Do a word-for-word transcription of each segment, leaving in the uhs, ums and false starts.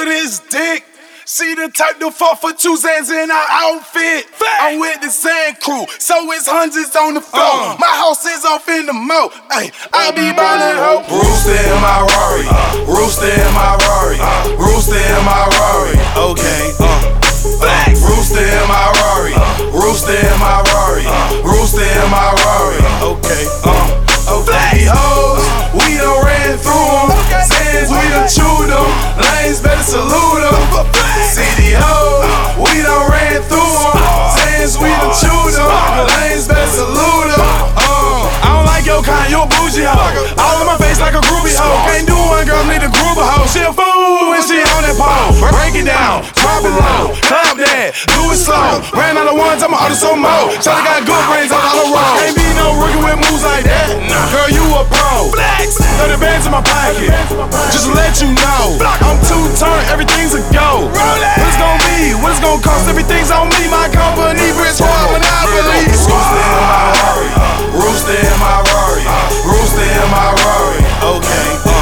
this dick. She the type to fuck for two Zans in her outfit. Fact. I'm with the Zan crew, so it's hundreds on the floor. Uh. My house is off in the moat. Ay, I be ballin' ho. Rooster in my Rari, uh. Rooster in my Rari, uh. Rooster in my Rari. Okay, uh. uh. Rooster in my Rari, uh. Rooster in my Rari, uh. Rooster in my Rari. Okay, uh. Okay, these hoes, we done ran through them. Zans, we done chewed them. Lanes better salute them. C D O, we done ran through them. Zans, we done chewed them. Lanes better salute them. Uh, I don't like your kind, you a bougie hoe. All in my face like a groovy hoe. Can't do one girl, need a group of hoe. She a fool when she on that pole. Break it down, drop it low, clap that, do it slow. Ran out of ones, I'm out of some more. Shawty got good brains on all the road. Can't be no rookie with moves like that. Girl, you a pro. thirty bands in my pocket, just to let you know. I'm two-turned, everything's a go. What it's gon' be, what it's gon' cost, everything's on me. My company, Brits Hard Monopoly. Rooster in my Rari, Rooster in my Rari, Rooster in my Rari. Okay, uh.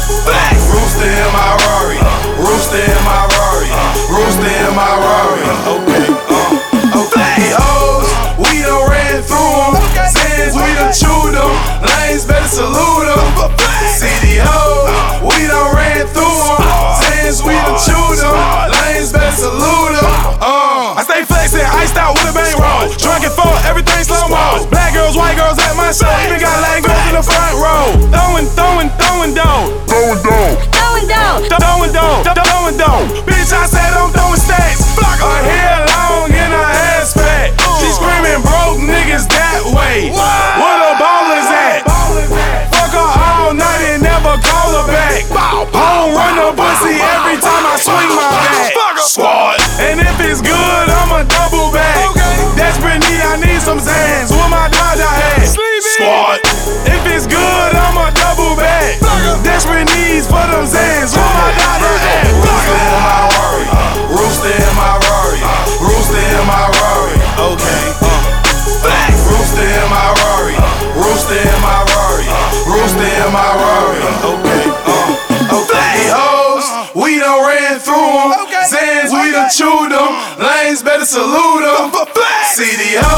Rooster in my Rari, Rooster in my Rari, Rooster in my Rari. Okay, uh. Okay, hoes, we done ran through them. Zans, we done chewed them. Lanes better salute them. C D O, we done ran through them. Zans, we done chewed them. Lanes better salute them. Uh, I stay flexin', iced out with a bang roll. Drunk and full, everything slow mo. Black girls, white girls at my show. Even got Latin girls in the front row. Throwing, throwing, throwing dough. Throwing dough. Throwing dough. Throwing dough. Throwing dough. Bitch, I said I'm throwing stacks. Her hair long and her ass fat. She screaming broke niggas that way. Where the ball is at? Fuck her all night and never call her back. Home run the pussy every time I swing my bat. Squad. And if it's good, I'ma double back. Desperate need, I need some Zans. With my Dodger hat. Squad. If it's good, I'ma double back. Desperate needs for them Zans. With my Dodger hat. Rooster in my Rari, Rooster in my Rari. Okay, uh. Rooster in my Rari, Rooster in my Rari, Rooster in my Rari. Okay, uh. Okay, these hoes, we done ran through them. Zans, we done chewed them. Lanes better salute them. C D O.